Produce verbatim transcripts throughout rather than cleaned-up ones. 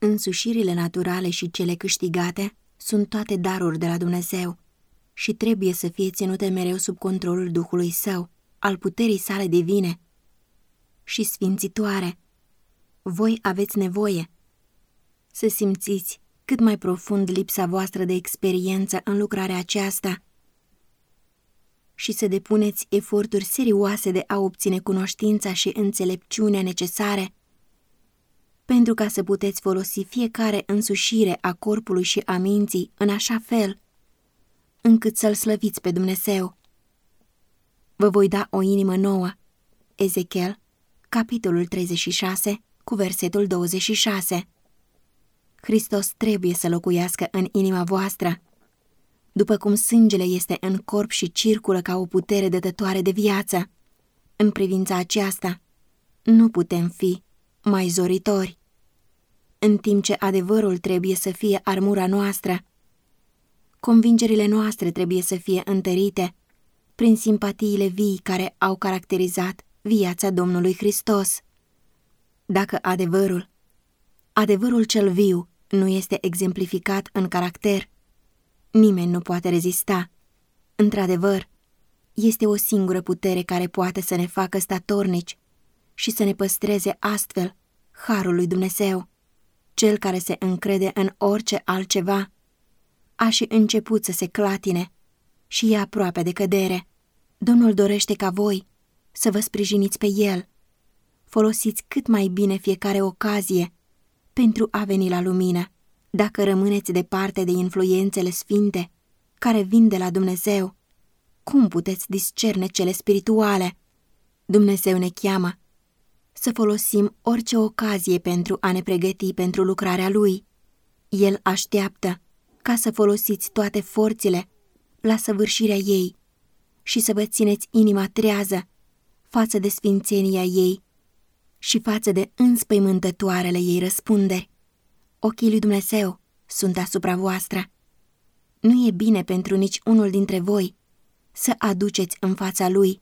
Însușirile naturale și cele câștigate sunt toate daruri de la Dumnezeu și trebuie să fie ținute mereu sub controlul Duhului Său, al puterii sale divine și sfințitoare. Voi aveți nevoie să simțiți cât mai profund lipsa voastră de experiență în lucrarea aceasta și să depuneți eforturi serioase de a obține cunoștința și înțelepciunea necesare pentru ca să puteți folosi fiecare însușire a corpului și a minții în așa fel încât să-L slăviți pe Dumnezeu. Vă voi da o inimă nouă. Ezechiel, capitolul treizeci și șase, cu versetul douăzeci și șase. Hristos trebuie să locuiască în inima voastră, după cum sângele este în corp și circulă ca o putere dătătoare de viață. În privința aceasta, nu putem fi mai zoritori. În timp ce adevărul trebuie să fie armura noastră, convingerile noastre trebuie să fie întărite prin simpatiile vii care au caracterizat viața Domnului Hristos. Dacă adevărul, adevărul cel viu, nu este exemplificat în caracter, nimeni nu poate rezista. Într-adevăr, este o singură putere care poate să ne facă statornici și să ne păstreze astfel harul lui Dumnezeu. Cel care se încrede în orice altceva a și început să se clatine și e aproape de cădere. Domnul dorește ca voi să vă sprijiniți pe El. Folosiți cât mai bine fiecare ocazie pentru a veni la lumină. Dacă rămâneți departe de influențele sfinte care vin de la Dumnezeu, cum puteți discerne cele spirituale? Dumnezeu ne cheamă să folosim orice ocazie pentru a ne pregăti pentru lucrarea Lui. El așteaptă ca să folosiți toate forțele la săvârșirea ei și să vă țineți inima trează față de sfințenia ei și față de înspăimântătoarele ei răspunderi. Ochii lui Dumnezeu sunt asupra voastră. Nu e bine pentru nici unul dintre voi să aduceți în fața Lui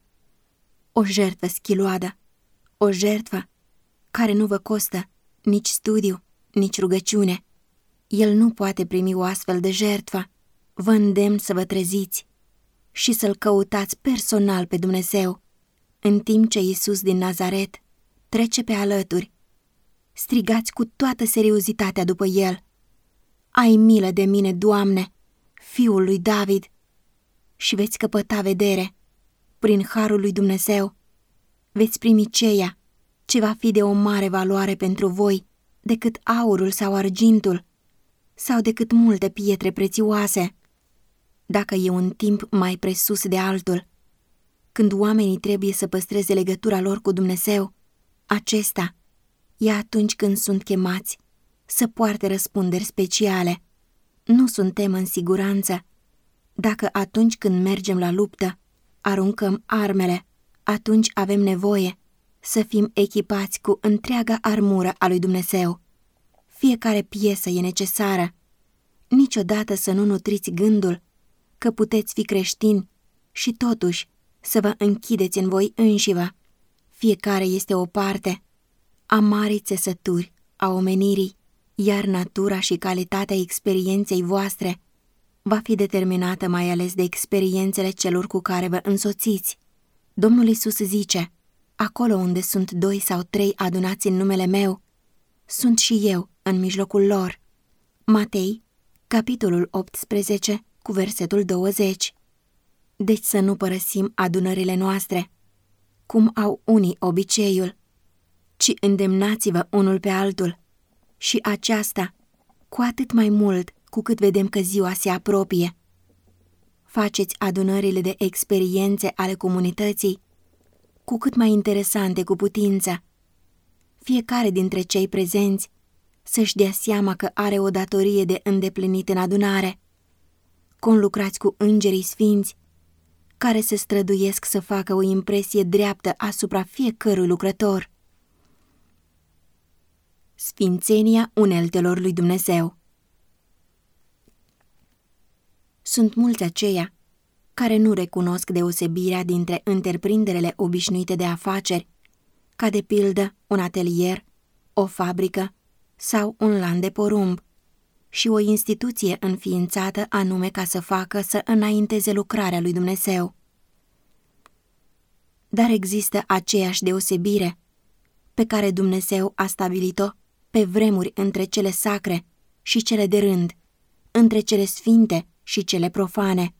o jertfă schiloadă, o jertfă care nu vă costă nici studiu, nici rugăciune. El nu poate primi o astfel de jertfă. Vă îndemn să vă treziți și să-L căutați personal pe Dumnezeu, în timp ce Iisus din Nazaret trece pe alături. Strigați cu toată seriozitatea după El: ai milă de mine, Doamne, Fiul lui David, și veți căpăta vedere. Prin harul lui Dumnezeu veți primi ceea ce va fi de o mare valoare pentru voi decât aurul sau argintul sau decât multe pietre prețioase. Dacă e un timp mai presus de altul, când oamenii trebuie să păstreze legătura lor cu Dumnezeu, acesta e atunci când sunt chemați să poarte răspunderi speciale. Nu suntem în siguranță dacă atunci când mergem la luptă aruncăm armele. Atunci avem nevoie să fim echipați cu întreaga armură a lui Dumnezeu. Fiecare piesă e necesară. Niciodată să nu nutriți gândul că puteți fi creștini și totuși să vă închideți în voi înșivă. Fiecare este o parte a marii țesături a omenirii, iar natura și calitatea experienței voastre va fi determinată mai ales de experiențele celor cu care vă însoțiți. Domnul Iisus zice: acolo unde sunt doi sau trei adunați în numele meu, sunt și eu în mijlocul lor. Matei, capitolul optsprezece, cu versetul douăzeci. Deci să nu părăsim adunările noastre, cum au unii obiceiul, ci îndemnați-vă unul pe altul, și aceasta cu atât mai mult cu cât vedem că ziua se apropie. Faceți adunările de experiențe ale comunității cu cât mai interesante cu putință. Fiecare dintre cei prezenți să-și dea seama că are o datorie de îndeplinit în adunare. Conlucrați cu îngerii sfinți care se străduiesc să facă o impresie dreaptă asupra fiecărui lucrător. Sfințenia uneltelor lui Dumnezeu. Sunt mulți aceia care nu recunosc deosebirea dintre întreprinderile obișnuite de afaceri, ca de pildă un atelier, o fabrică sau un lan de porumb, și o instituție înființată anume ca să facă să înainteze lucrarea lui Dumnezeu. Dar există aceeași deosebire pe care Dumnezeu a stabilit-o pe vremuri între cele sacre și cele de rând, între cele sfinte și cele profane.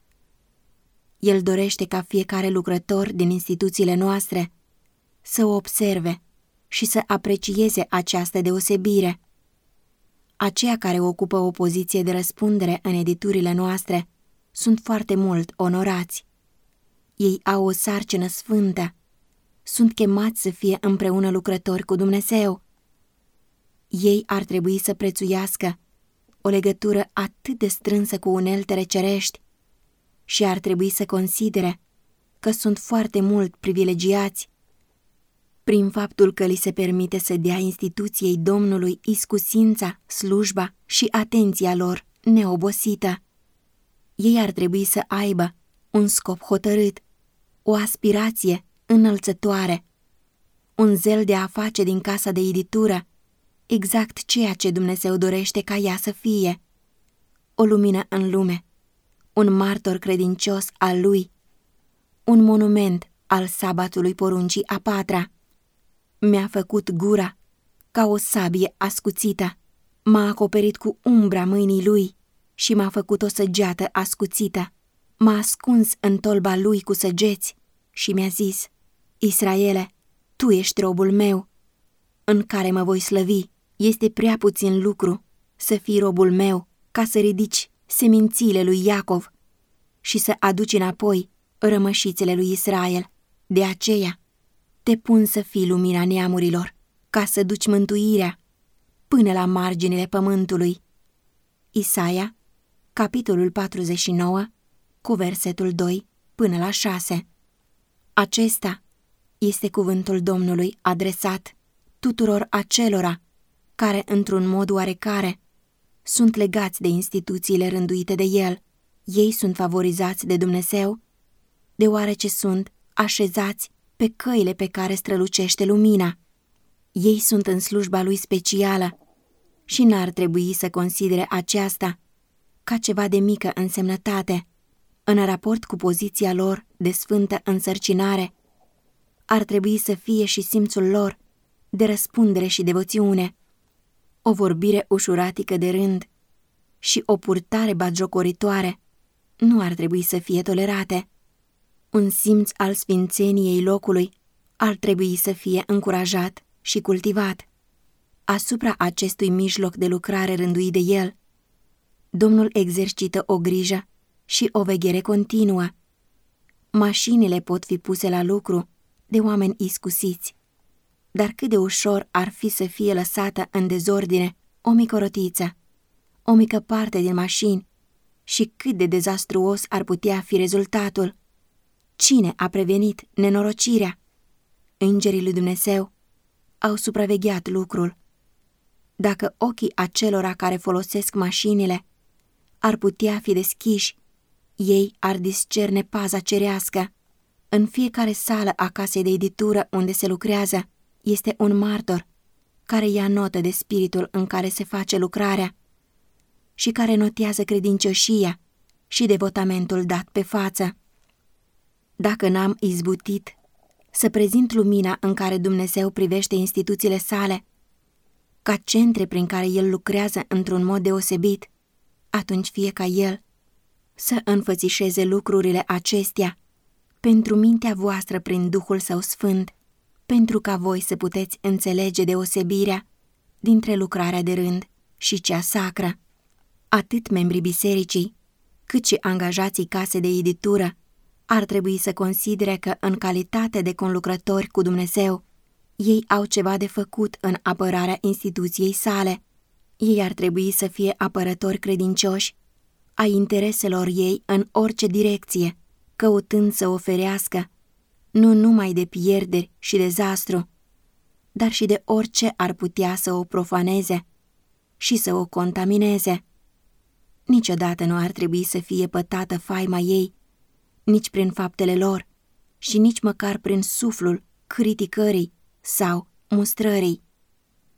El dorește ca fiecare lucrător din instituțiile noastre să o observe și să aprecieze această deosebire. Aceia care ocupă o poziție de răspundere în editurile noastre sunt foarte mult onorați. Ei au o sarcină sfântă, sunt chemați să fie împreună lucrători cu Dumnezeu. Ei ar trebui să prețuiască o legătură atât de strânsă cu uneltele cerești și ar trebui să considere că sunt foarte mult privilegiați prin faptul că li se permite să dea instituției Domnului iscusința, slujba și atenția lor neobosită. Ei ar trebui să aibă un scop hotărât, o aspirație înălțătoare, un zel de a face din casa de editură exact ceea ce Dumnezeu dorește ca ea să fie, o lumină în lume, un martor credincios al Lui, un monument al sabatului poruncii a patra. Mi-a făcut gura ca o sabie ascuțită, m-a acoperit cu umbra mâinii Lui și m-a făcut o săgeată ascuțită, m-a ascuns în tolba Lui cu săgeți și mi-a zis: Israele, tu ești robul meu, în care mă voi slăvi. Este prea puțin lucru să fii robul meu ca să ridici semințiile lui Iacov și să aduci înapoi rămășițele lui Israel. De aceea te pun să fii lumina neamurilor, ca să duci mântuirea până la marginile pământului. Isaia, capitolul patruzeci și nouă, cu versetul doi până la șase. Acesta este cuvântul Domnului adresat tuturor acelora care, într-un mod oarecare, sunt legați de instituțiile rânduite de El. Ei sunt favorizați de Dumnezeu, deoarece sunt așezați pe căile pe care strălucește lumina. Ei sunt în slujba Lui specială și n-ar trebui să considere aceasta ca ceva de mică însemnătate. În raport cu poziția lor de sfântă însărcinare, ar trebui să fie și simțul lor de răspundere și devoțiune, o vorbire ușuratică de rând și o purtare batjocoritoare nu ar trebui să fie tolerate. Un simț al sfințeniei locului ar trebui să fie încurajat și cultivat. Asupra acestui mijloc de lucrare rânduit de El, Domnul exercită o grijă și o veghere continuă. Mașinile pot fi puse la lucru de oameni iscusiți, dar cât de ușor ar fi să fie lăsată în dezordine o mică rotiță, o mică parte din mașini, și cât de dezastruos ar putea fi rezultatul. Cine a prevenit nenorocirea? Îngerii lui Dumnezeu au supravegheat lucrul. Dacă ochii acelora care folosesc mașinile ar putea fi deschiși, ei ar discerne paza cerească. În fiecare sală a casei de editură unde se lucrează este un martor care ia notă de spiritul în care se face lucrarea și care notează credincioșia și devotamentul dat pe față. Dacă n-am izbutit să prezint lumina în care Dumnezeu privește instituțiile sale ca centre prin care El lucrează într-un mod deosebit, atunci fie ca El să înfățișeze lucrurile acestea pentru mintea voastră prin Duhul Său Sfânt, pentru ca voi să puteți înțelege deosebirea dintre lucrarea de rând și cea sacră. Atât membrii bisericii, cât și angajații case de editură ar trebui să considere că, în calitate de conlucrători cu Dumnezeu, ei au ceva de făcut în apărarea instituției sale. Ei ar trebui să fie apărători credincioși ai intereselor ei în orice direcție, căutând să oferească nu numai de pierderi și dezastru, dar și de orice ar putea să o profaneze și să o contamineze. Niciodată nu ar trebui să fie pătată faima ei, nici prin faptele lor și nici măcar prin suflul criticării sau mustrării.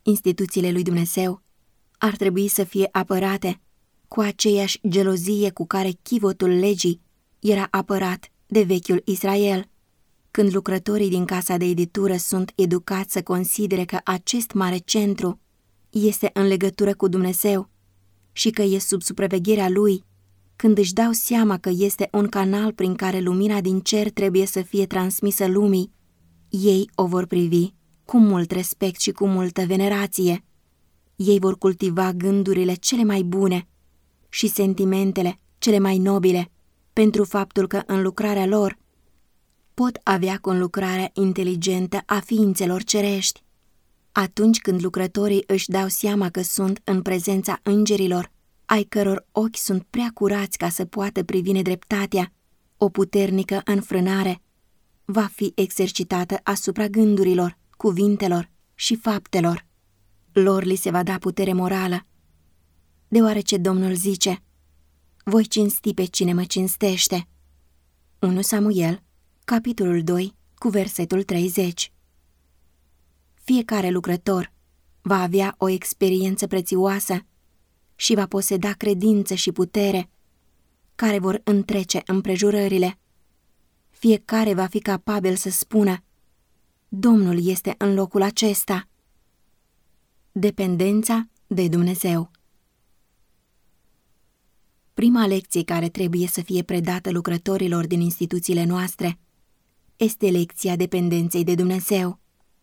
Instituțiile lui Dumnezeu ar trebui să fie apărate cu aceeași gelozie cu care chivotul legii era apărat de vechiul Israel. Când lucrătorii din casa de editură sunt educați să considere că acest mare centru este în legătură cu Dumnezeu și că e sub supravegherea Lui, când își dau seama că este un canal prin care lumina din cer trebuie să fie transmisă lumii, ei o vor privi cu mult respect și cu multă venerație. Ei vor cultiva gândurile cele mai bune și sentimentele cele mai nobile, pentru faptul că în lucrarea lor pot avea conlucrarea inteligentă a ființelor cerești. Atunci când lucrătorii își dau seama că sunt în prezența îngerilor, ai căror ochi sunt prea curați ca să poată privi nedreptatea, o puternică înfrânare va fi exercitată asupra gândurilor, cuvintelor și faptelor. Lor li se va da putere morală, deoarece Domnul zice: voi cinsti pe cine mă cinstește. unu Samuel, capitolul doi, cu versetul treizeci. Fiecare lucrător va avea o experiență prețioasă și va poseda credință și putere care vor întrece împrejurările. Fiecare va fi capabil să spună: Domnul este în locul acesta. Dependența de Dumnezeu. Prima lecție care trebuie să fie predată lucrătorilor din instituțiile noastre este lecția dependenței de Dumnezeu.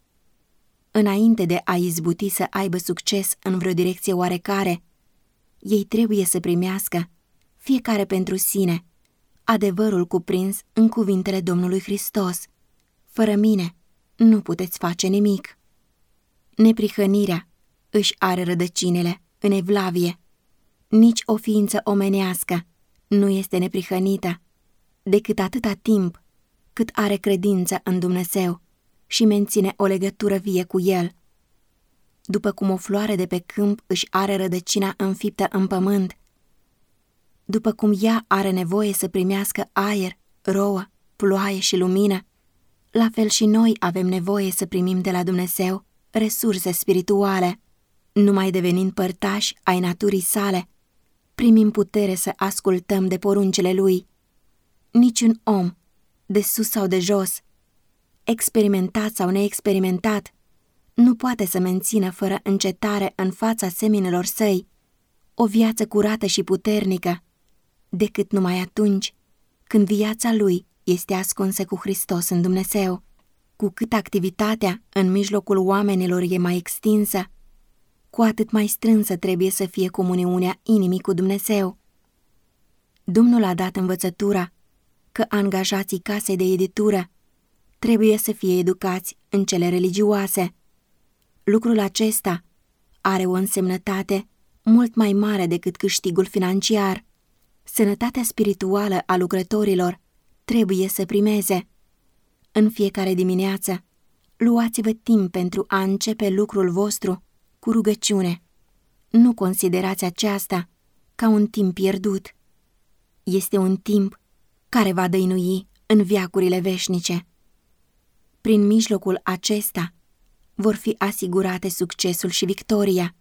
Înainte de a izbuti să aibă succes în vreo direcție oarecare, ei trebuie să primească, fiecare pentru sine, adevărul cuprins în cuvintele Domnului Hristos: fără mine nu puteți face nimic. Neprihănirea își are rădăcinile în evlavie. Nici o ființă omenească nu este neprihănită decât atâta timp cât are credință în Dumnezeu și menține o legătură vie cu El. După cum o floare de pe câmp își are rădăcina înfiptă în pământ, după cum ea are nevoie să primească aer, rouă, ploaie și lumină, la fel și noi avem nevoie să primim de la Dumnezeu resurse spirituale. Numai devenind părtași ai naturii sale, primim putere să ascultăm de poruncile Lui. Niciun om, de sus sau de jos, experimentat sau neexperimentat, nu poate să mențină fără încetare în fața seminilor săi o viață curată și puternică, decât numai atunci când viața lui este ascunsă cu Hristos în Dumnezeu. Cu cât activitatea în mijlocul oamenilor e mai extinsă, cu atât mai strânsă trebuie să fie comuniunea inimii cu Dumnezeu. Domnul a dat învățătura că angajații casei de editură trebuie să fie educați în cele religioase. Lucrul acesta are o însemnătate mult mai mare decât câștigul financiar. Sănătatea spirituală a lucrătorilor trebuie să primeze. În fiecare dimineață, luați-vă timp pentru a începe lucrul vostru cu rugăciune. Nu considerați aceasta ca un timp pierdut. Este un timp care va dăinui în veacurile veșnice. Prin mijlocul acesta vor fi asigurate succesul și victoria.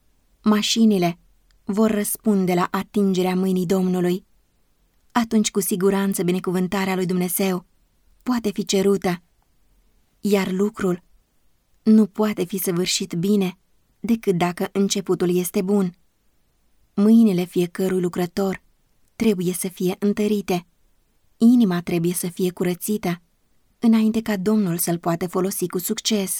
Mașinile vor răspunde la atingerea mâinii Domnului. Atunci cu siguranță binecuvântarea lui Dumnezeu poate fi cerută, iar lucrul nu poate fi săvârșit bine decât dacă începutul este bun. Mâinile fiecărui lucrător trebuie să fie întărite, inima trebuie să fie curățită, înainte ca Domnul să-l poată folosi cu succes.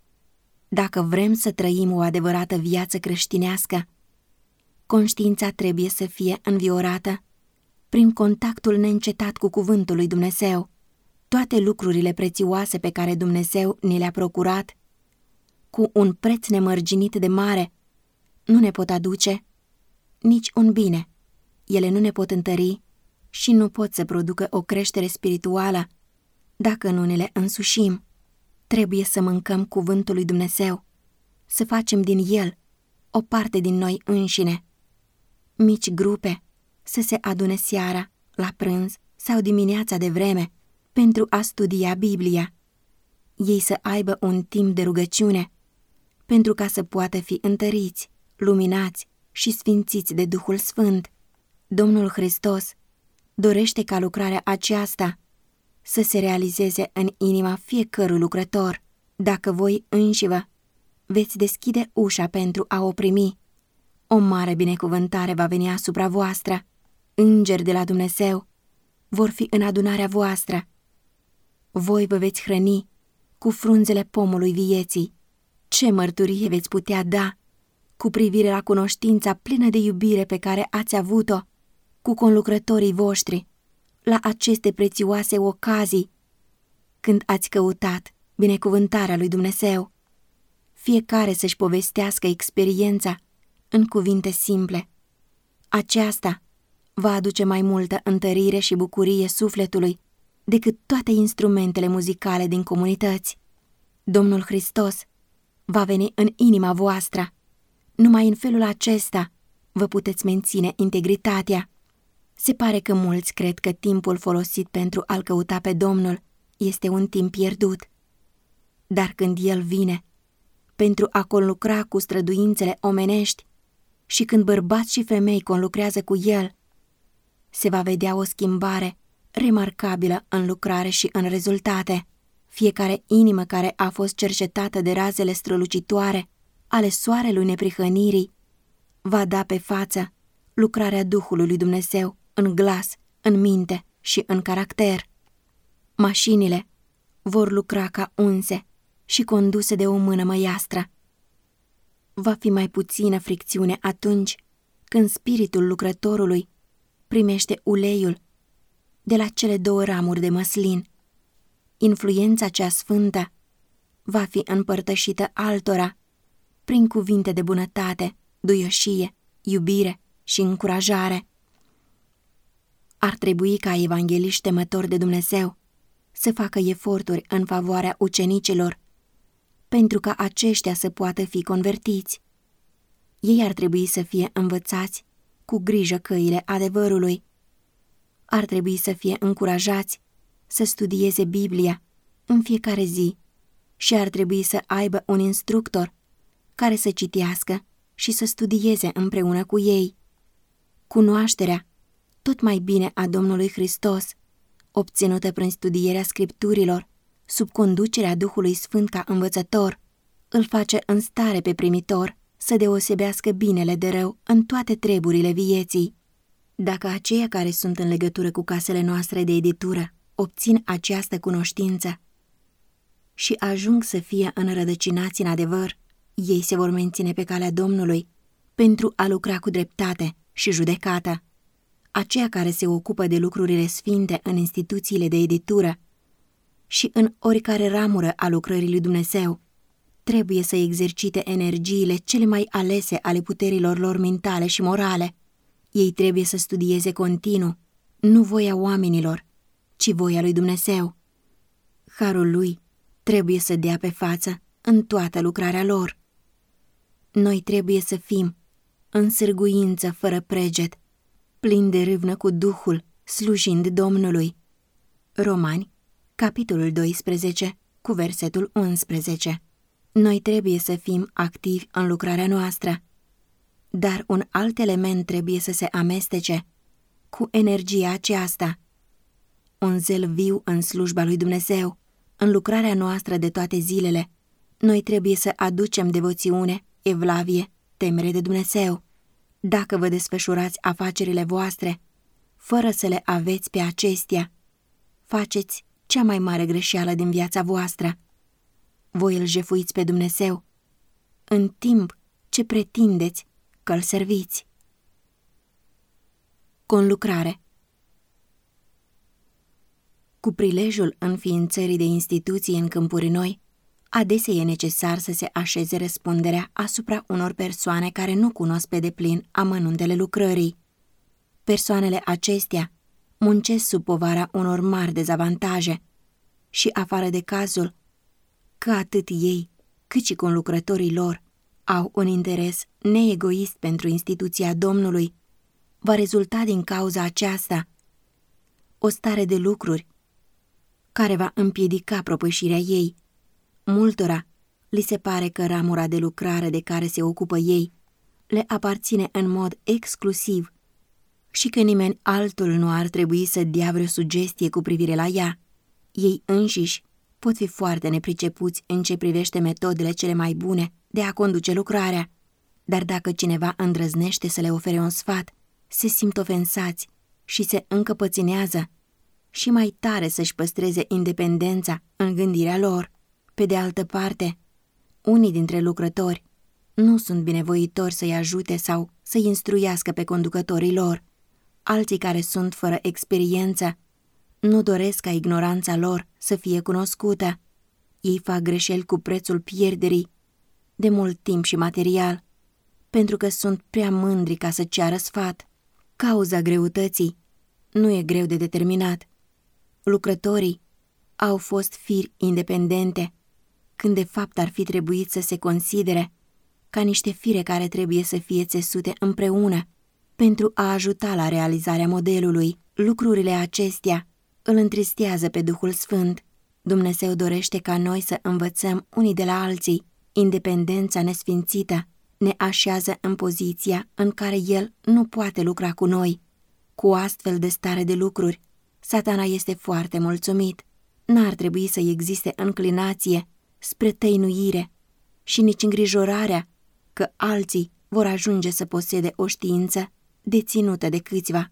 Dacă vrem să trăim o adevărată viață creștinească, conștiința trebuie să fie înviorată prin contactul neîncetat cu cuvântul lui Dumnezeu. Toate lucrurile prețioase pe care Dumnezeu ni le-a procurat, cu un preț nemărginit de mare, nu ne pot aduce nici un bine. Ele nu ne pot întări și nu pot să producă o creștere spirituală dacă nu ne le însușim. Trebuie să mâncăm cuvântul lui Dumnezeu, să facem din el o parte din noi înșine. Mici grupe să se adune seara, la prânz sau dimineața de vreme pentru a studia Biblia. Ei să aibă un timp de rugăciune pentru ca să poată fi întăriți, luminați și sfințiți de Duhul Sfânt. Domnul Hristos dorește ca lucrarea aceasta să se realizeze în inima fiecărui lucrător. Dacă voi înșivă veți deschide ușa pentru a o primi, o mare binecuvântare va veni asupra voastră. Îngeri de la Dumnezeu vor fi în adunarea voastră. Voi vă veți hrăni cu frunzele pomului vieții. Ce mărturie veți putea da cu privire la cunoștința plină de iubire pe care ați avut-o cu conlucrătorii voștri la aceste prețioase ocazii când ați căutat binecuvântarea lui Dumnezeu. Fiecare să-și povestească experiența în cuvinte simple. Aceasta va aduce mai multă întărire și bucurie sufletului decât toate instrumentele muzicale din comunități. Domnul Hristos va veni în inima voastră. Numai în felul acesta vă puteți menține integritatea. Se pare că mulți cred că timpul folosit pentru a-L căuta pe Domnul este un timp pierdut. Dar când El vine pentru a conlucra cu străduințele omenești și când bărbați și femei conlucrează cu El, se va vedea o schimbare remarcabilă în lucrare și în rezultate. Fiecare inimă care a fost cercetată de razele strălucitoare ale soarelui neprihănirii va da pe față lucrarea Duhului lui Dumnezeu în glas, în minte și în caracter. Mașinile vor lucra ca unse și conduse de o mână măiastră. Va fi mai puțină fricțiune atunci când spiritul lucrătorului primește uleiul de la cele două ramuri de măslin. Influența cea sfântă va fi împărtășită altora prin cuvinte de bunătate, duioșie, iubire și încurajare. Ar trebui ca evangheliști temători de Dumnezeu să facă eforturi în favoarea ucenicilor pentru ca aceștia să poată fi convertiți. Ei ar trebui să fie învățați cu grijă căile adevărului. Ar trebui să fie încurajați să studieze Biblia în fiecare zi și ar trebui să aibă un instructor care să citească și să studieze împreună cu ei. Cunoașterea tot mai bine a Domnului Hristos, obținută prin studierea Scripturilor, sub conducerea Duhului Sfânt ca învățător, îl face în stare pe primitor să deosebească binele de rău în toate treburile vieții. Dacă aceia care sunt în legătură cu casele noastre de editură obțin această cunoștință și ajung să fie înrădăcinați în adevăr, ei se vor menține pe calea Domnului pentru a lucra cu dreptate și judecată. Aceia care se ocupă de lucrurile sfinte în instituțiile de editură și în oricare ramură a lucrării lui Dumnezeu trebuie să exercite energiile cele mai alese ale puterilor lor mentale și morale. Ei trebuie să studieze continuu, nu voia oamenilor, ci voia lui Dumnezeu. Harul lui trebuie să dea pe față în toată lucrarea lor. Noi trebuie să fim în sârguință fără preget, plini de râvnă cu Duhul, slujind Domnului. Romani, capitolul doisprezece, cu versetul unsprezece. Noi trebuie să fim activi în lucrarea noastră, dar un alt element trebuie să se amestece cu energia aceasta. Un zel viu în slujba lui Dumnezeu, în lucrarea noastră de toate zilele. Noi trebuie să aducem devoțiune, evlavie, temere de Dumnezeu. Dacă vă desfășurați afacerile voastre, fără să le aveți pe acestea, faceți cea mai mare greșeală din viața voastră. Voi îl jefuiți pe Dumnezeu, în timp ce pretindeți că îl serviți. Conlucrare. Cu prilejul înființării de instituții în câmpuri noi, adesea e necesar să se așeze răspunderea asupra unor persoane care nu cunosc pe deplin amănuntele lucrării. Persoanele acestea muncesc sub povara unor mari dezavantaje și, afară de cazul că atât ei, cât și conlucrătorii lor au un interes neegoist pentru instituția Domnului, va rezulta din cauza aceasta o stare de lucruri care va împiedica propășirea ei. Multora Li se pare că ramura de lucrare de care se ocupă ei le aparține în mod exclusiv și că nimeni altul nu ar trebui să dea vreo sugestie cu privire la ea. Ei înșiși pot fi foarte nepricepuți în ce privește metodele cele mai bune de a conduce lucrarea, dar dacă cineva îndrăznește să le ofere un sfat, se simt ofensați și se încăpăținează și mai tare să-și păstreze independența în gândirea lor. Pe de altă parte, unii dintre lucrători nu sunt binevoitori să-i ajute sau să-i instruiască pe conducătorii lor. Alții care sunt fără experiență nu doresc ca ignoranța lor să fie cunoscută. Ei fac greșeli cu prețul pierderii de mult timp și material, pentru că sunt prea mândri ca să ceară sfat. Cauza greutății nu e greu de determinat. Lucrătorii au fost firi independente, când de fapt ar fi trebuit să se considere ca niște fire care trebuie să fie țesute împreună pentru a ajuta la realizarea modelului. Lucrurile acestea îl întristează pe Duhul Sfânt. Dumnezeu dorește ca noi să învățăm unii de la alții. Independența nesfințită ne așează în poziția în care El nu poate lucra cu noi. Cu o astfel de stare de lucruri, Satana este foarte mulțumit. N-ar trebui să existe înclinație spre tăinuire și nici îngrijorarea că alții vor ajunge să posede o știință deținută de câțiva.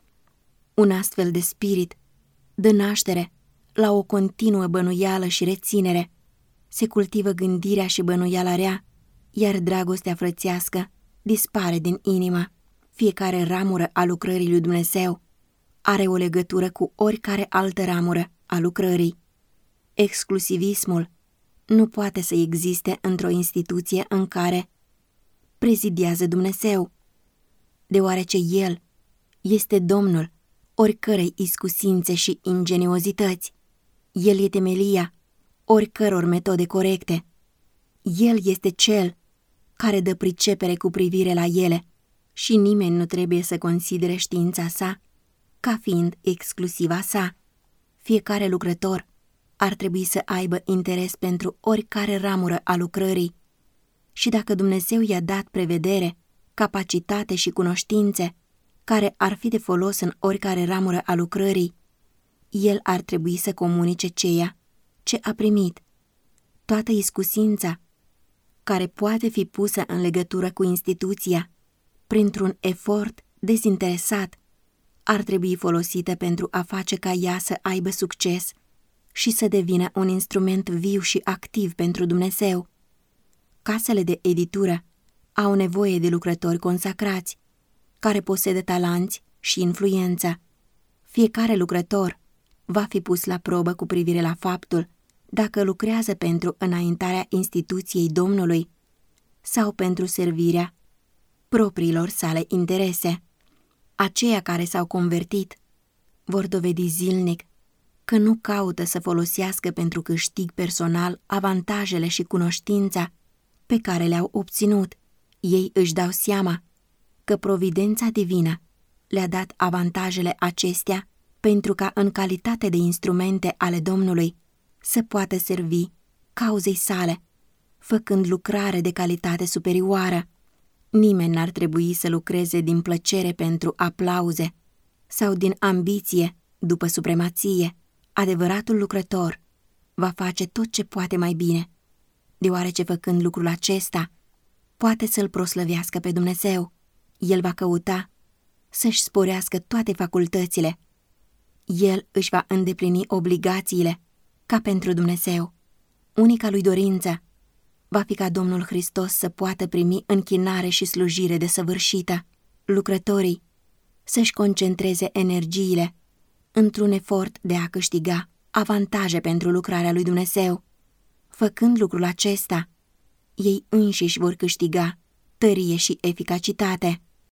Un astfel de spirit dă naștere la o continuă bănuială și reținere. Se cultivă gândirea și bănuiala rea, iar dragostea frățească dispare din inimă. Fiecare ramură a lucrării lui Dumnezeu are o legătură cu oricare altă ramură a lucrării. Exclusivismul nu poate să existe într-o instituție în care prezidiază Dumnezeu, deoarece El este Domnul oricărei iscusințe și ingeniozități. El e temelia oricăror metode corecte. El este Cel care dă pricepere cu privire la ele și nimeni nu trebuie să considere știința sa ca fiind exclusiva sa. Fiecare lucrător ar trebui să aibă interes pentru oricare ramură a lucrării și dacă Dumnezeu i-a dat prevedere, capacitate și cunoștințe care ar fi de folos în oricare ramură a lucrării, El ar trebui să comunice ceea ce a primit. Toată iscusința care poate fi pusă în legătură cu instituția printr-un efort dezinteresat ar trebui folosită pentru a face ca ea să aibă succes și să devină un instrument viu și activ pentru Dumnezeu. Casele de editură au nevoie de lucrători consacrați, care posedă talanți și influență. Fiecare lucrător va fi pus la probă cu privire la faptul dacă lucrează pentru înaintarea instituției Domnului sau pentru servirea propriilor sale interese. Aceia care s-au convertit vor dovedi zilnic că nu caută să folosească pentru câștig personal avantajele și cunoștința pe care le-au obținut. Ei își dau seama că providența divină le-a dat avantajele acestea pentru ca în calitate de instrumente ale Domnului să poată servi cauzei sale, făcând lucrare de calitate superioară. Nimeni n-ar trebui să lucreze din plăcere pentru aplauze sau din ambiție după supremație. Adevăratul lucrător va face tot ce poate mai bine, deoarece făcând lucrul acesta poate să-L proslăvească pe Dumnezeu. El va căuta să-și sporească toate facultățile. El își va îndeplini obligațiile ca pentru Dumnezeu. Unica lui dorință va fi ca Domnul Hristos să poată primi închinare și slujire desăvârșită. Lucrătorii să-și concentreze energiile într-un efort de a câștiga avantaje pentru lucrarea lui Dumnezeu. Făcând lucrul acesta, ei înșiși vor câștiga tărie și eficacitate.